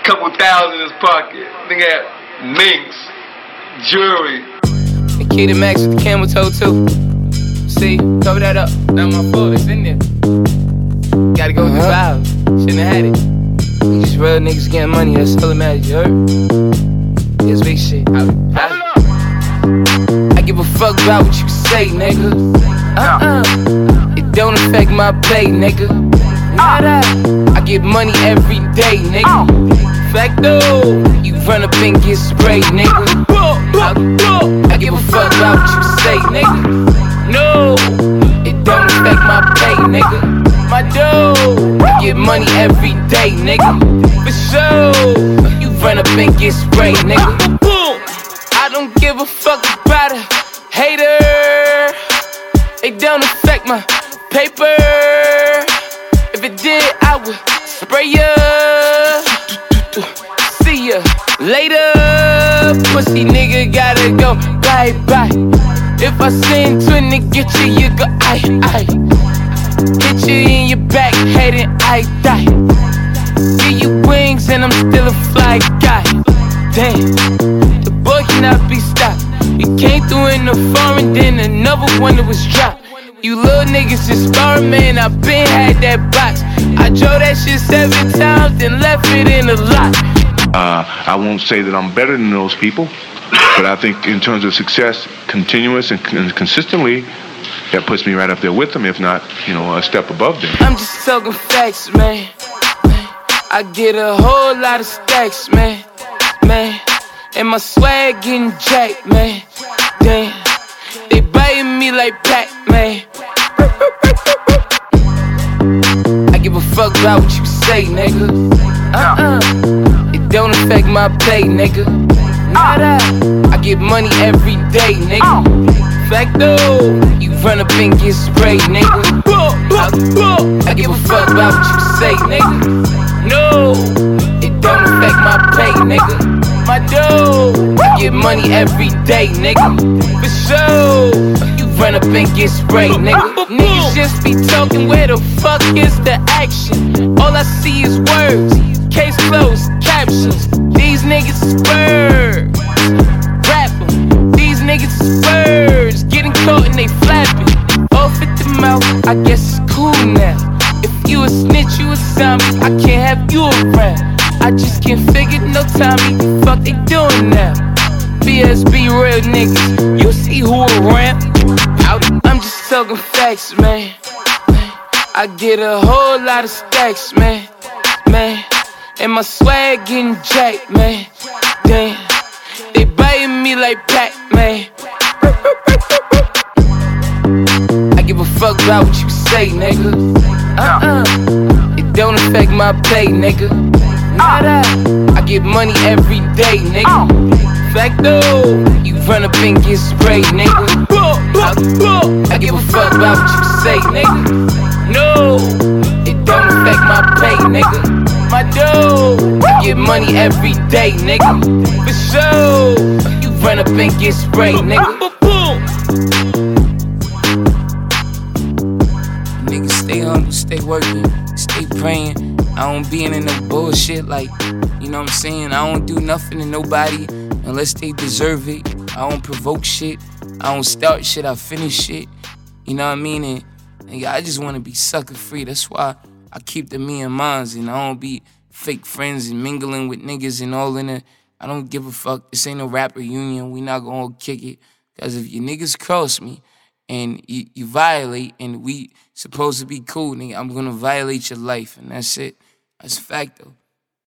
couple thousand in his pocket. Nigga had minks, jewelry. And Kid and Max with the camel toe too. See, cover that up. Not my fault, it's in there. Gotta go with the vibe. Shouldn't have had it. We just real niggas getting money, that's hella mad, you heard? It's big shit. I give a fuck about what you say, nigga. It don't affect my pay, nigga. Nada. I get money every day, nigga. Facto, you run up and get sprayed, nigga. I give a fuck about what you say, nigga. No, it don't affect my pay, nigga. My dough, I get money every day, nigga. For sure, you run up and get sprayed, nigga. I don't give a fuck about a hater. It don't affect my paper. If it did, I would spray ya. See ya later. Pussy nigga gotta go bye-bye. If I send to a nigga get you, you go aye. Hit you in your back, head and I die. Give you wings and I'm still a fly guy. Damn, the boy cannot be stopped. He came through in the foreign, then another one that was dropped. You little niggas just sparring, man, I been had that box. I drove that shit 7 times, then left it in the lot. I won't say that I'm better than those people, but I think in terms of success, continuous and consistently, that puts me right up there with them, if not, a step above them. I'm just talking facts, man. I get a whole lot of stacks, man. And my swag getting jacked, man. Damn, they biting me like Pac-Man. I give a fuck about what you say, nigga. It don't affect my pay, nigga. Nada. I get money every day, nigga. Facto, you run up and get sprayed, nigga. I give a fuck about what you say, nigga. No, it don't affect my pay, nigga. My dough, I get money every day, nigga. For sure, you run up and get sprayed, nigga. Niggas just be talking, where the fuck is the action? All I see is words, case closed, captions. These niggas is birds, rap 'em. These niggas is birds, getting caught and they flapping. Off at the mouth, I guess it's cool now. If you a snitch, you a zombie, I can't have you around. I just can't figure no Tommy, the fuck they doing now? BSB real niggas, you see who around? I'm just talking facts, man. I get a whole lot of stacks, man. And my swag getting jacked, man. Damn, they biting me like Pac-Man. I give a fuck about what you say, nigga. It don't affect my pay, nigga. Nada. I get money every day, nigga. Facto, you run up and get sprayed, nigga. I give a fuck about what you say, nigga. No, it don't affect my pay, nigga. My dough, I get money every day, nigga. For sure, you run up and get sprayed, nigga. Niggas stay humble, stay working, stay praying. I don't be in no bullshit, like, you know what I'm saying? I don't do nothing to nobody unless they deserve it. I don't provoke shit. I don't start shit, I finish shit. You know what I mean? And I just want to be sucker free. That's why I keep the me and mines, and I don't be fake friends and mingling with niggas and all in it. I don't give a fuck. This ain't no rap reunion. We not gonna kick it. Because if you niggas cross me and you violate and we supposed to be cool, nigga, I'm gonna violate your life, and that's it. That's a fact, though.